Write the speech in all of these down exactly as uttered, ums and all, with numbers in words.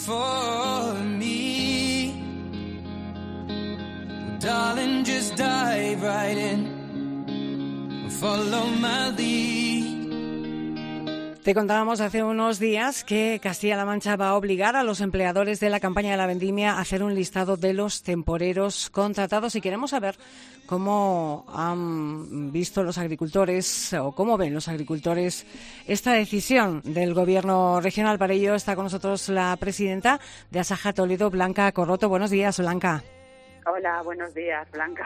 For me, darling, just dive right in, follow my lead. Te contábamos hace unos días que Castilla-La Mancha va a obligar a los empleadores de la campaña de la vendimia a hacer un listado de los temporeros contratados y queremos saber cómo han visto los agricultores o cómo ven los agricultores esta decisión del Gobierno regional. Para ello está con nosotros la presidenta de Asaja Toledo, Blanca Corroto. Buenos días, Blanca. Hola, buenos días, Blanca.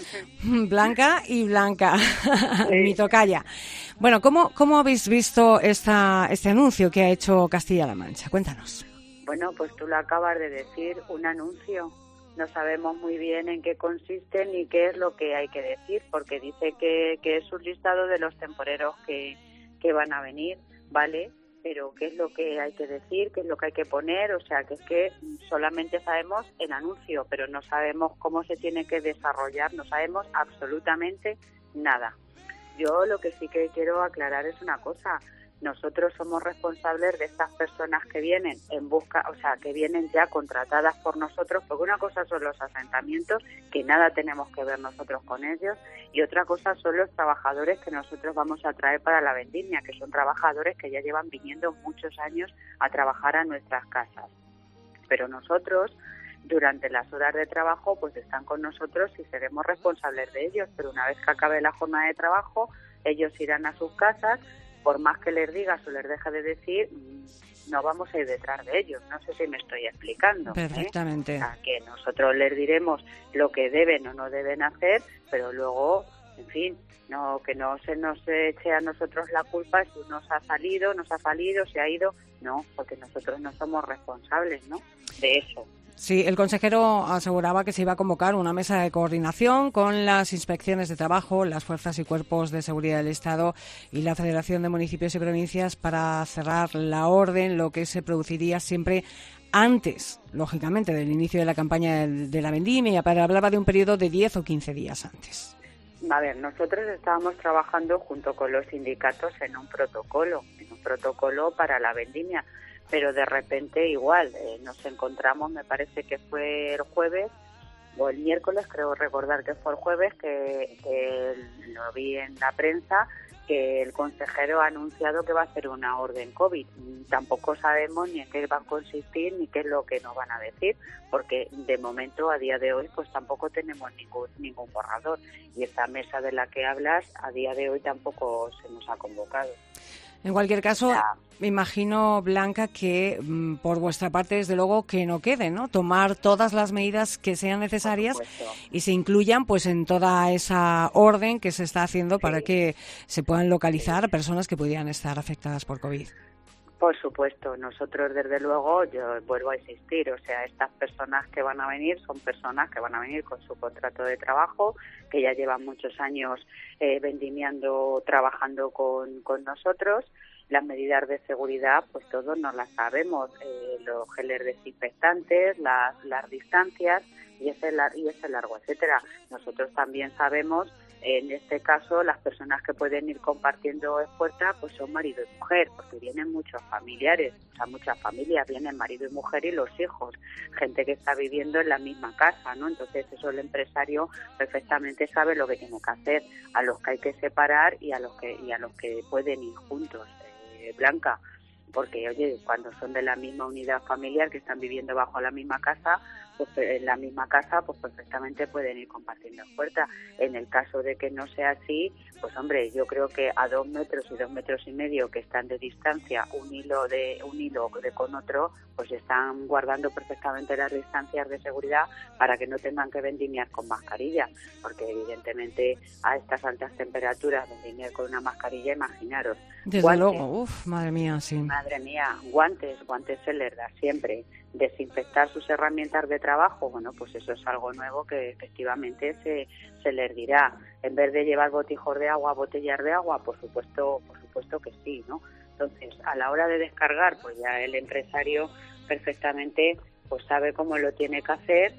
Blanca y Blanca, sí. Mi tocaya. Bueno, ¿cómo, cómo habéis visto esta, este anuncio que ha hecho Castilla-La Mancha? Cuéntanos. Bueno, pues tú lo acabas de decir, un anuncio. No sabemos muy bien en qué consiste ni qué es lo que hay que decir, porque dice que, que es un listado de los temporeros que, que van a venir, ¿vale? Pero qué es lo que hay que decir, qué es lo que hay que poner, o sea, que es que solamente sabemos el anuncio, pero no sabemos cómo se tiene que desarrollar, no sabemos absolutamente nada. Yo lo que sí que quiero aclarar es una cosa, nosotros somos responsables de estas personas que vienen en busca, o sea, que vienen ya contratadas por nosotros, porque una cosa son los asentamientos, que nada tenemos que ver nosotros con ellos, y otra cosa son los trabajadores que nosotros vamos a traer para la vendimia, que son trabajadores que ya llevan viniendo muchos años a trabajar a nuestras casas. Pero nosotros, durante las horas de trabajo, pues están con nosotros y seremos responsables de ellos, pero una vez que acabe la jornada de trabajo, ellos irán a sus casas. Por más que les digas o les deje de decir, no vamos a ir detrás de ellos. No sé si me estoy explicando. Perfectamente. ¿eh? O sea, que nosotros les diremos lo que deben o no deben hacer, pero luego, en fin, no que no se nos eche a nosotros la culpa si nos ha salido, nos ha salido, se ha ido. No, porque nosotros no somos responsables, ¿no? De eso. Sí, el consejero aseguraba que se iba a convocar una mesa de coordinación con las inspecciones de trabajo, las fuerzas y cuerpos de seguridad del Estado y la Federación de Municipios y Provincias para cerrar la orden, lo que se produciría siempre antes, lógicamente, del inicio de la campaña de la vendimia, pero hablaba de un periodo de diez o quince días antes. A ver, nosotros estábamos trabajando junto con los sindicatos en un protocolo, en un protocolo para la vendimia. Pero de repente igual, eh, nos encontramos, me parece que fue el jueves o el miércoles, creo recordar que fue el jueves, que, que lo vi en la prensa, que el consejero ha anunciado que va a hacer una orden COVID. Tampoco sabemos ni en qué va a consistir ni qué es lo que nos van a decir, porque de momento, a día de hoy, pues tampoco tenemos ningún, ningún borrador. Y esta mesa de la que hablas, a día de hoy tampoco se nos ha convocado. En cualquier caso, me imagino, Blanca, que mm, por vuestra parte, desde luego, que no quede, ¿no? Tomar todas las medidas que sean necesarias y se incluyan pues en toda esa orden que se está haciendo sí. para que se puedan localizar sí. personas que pudieran estar afectadas por COVID. Por supuesto, nosotros desde luego, yo vuelvo a insistir, o sea, estas personas que van a venir son personas que van a venir con su contrato de trabajo, que ya llevan muchos años eh, vendimiando, trabajando con, con nosotros. Las medidas de seguridad, pues todos nos las sabemos, eh, los geles desinfectantes, las, las distancias y ese, y ese largo, etcétera. Nosotros también sabemos, en este caso, las personas que pueden ir compartiendo puerta, pues son marido y mujer, porque vienen muchos familiares, o sea, muchas familias, vienen marido y mujer y los hijos, gente que está viviendo en la misma casa, ¿no? Entonces eso el empresario perfectamente sabe lo que tiene que hacer, a los que hay que separar y a los que y a los que pueden ir juntos, eh, Blanca, porque oye, cuando son de la misma unidad familiar que están viviendo bajo la misma casa, pues en la misma casa, pues perfectamente pueden ir compartiendo puertas. En el caso de que no sea así, pues hombre, yo creo que a dos metros y dos metros y medio que están de distancia, un hilo de un hilo de con otro, pues están guardando perfectamente las distancias de seguridad para que no tengan que vendimiar con mascarilla, porque evidentemente a estas altas temperaturas vendimiar con una mascarilla, imaginaros. Desde guantes, luego, uff, madre mía, sí. Madre mía, guantes, guantes se les da siempre. Desinfectar sus herramientas de trabajo, bueno, pues eso es algo nuevo que efectivamente se, se les dirá. En vez de llevar botijos de agua, botellas de agua, por supuesto, por supuesto que sí, ¿no? Entonces, a la hora de descargar, pues ya el empresario perfectamente pues sabe cómo lo tiene que hacer,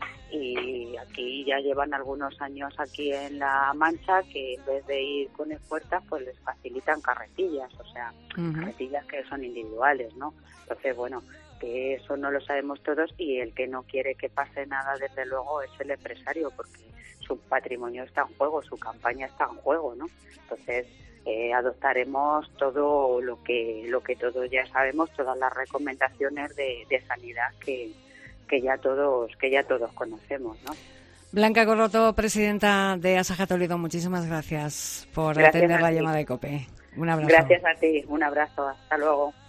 y aquí ya llevan algunos años aquí en La Mancha que en vez de ir con espuertas pues les facilitan carretillas, o sea, uh-huh. carretillas que son individuales, ¿no? Entonces, bueno, que eso no lo sabemos todos, y el que no quiere que pase nada, desde luego, es el empresario, porque su patrimonio está en juego, su campaña está en juego, ¿no? Entonces, eh, adoptaremos todo lo que lo que todos ya sabemos, todas las recomendaciones de, de sanidad que, que ya todos que ya todos conocemos, ¿no? Blanca Corroto, presidenta de Asaja Toledo, muchísimas gracias por gracias atender la llamada de COPE. Un abrazo. Gracias a ti, un abrazo, hasta luego.